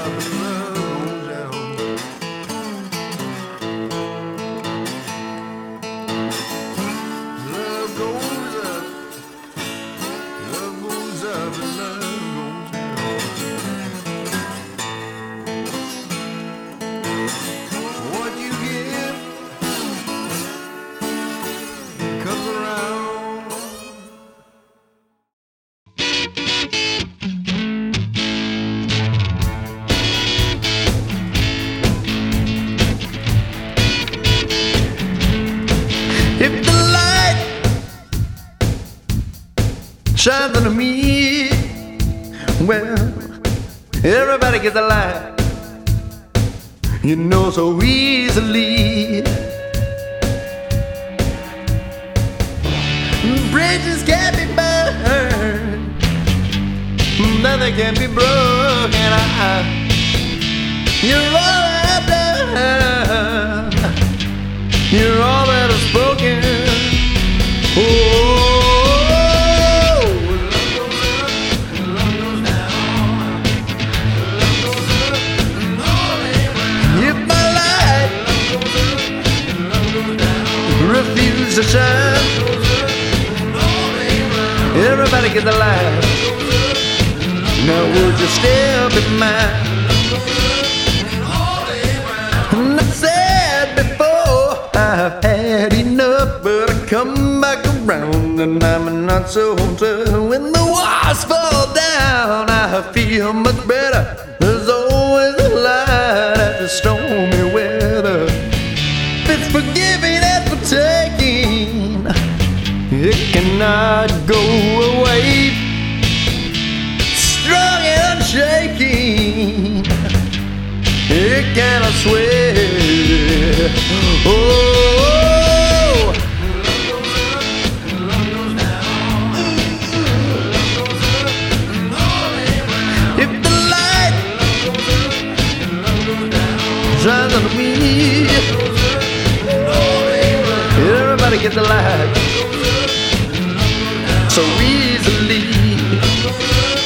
shines on me. Well, everybody gets a light, you know, so easily. Bridges can't be burned, nothing can be broken. You're all I've done, you're all that I've spoken. Oh, refuse to shine. Everybody gets a light. Now would you still be mine? And I said before I've had enough, but I come back around and I'm not so tough. When the walls fall down, I feel much better. There's always a light after stormy weather. It's forgiving and for taking, it cannot go away. Strong and unshaking, it cannot sway. Oh, if the light shines on me, everybody gets a light so easily.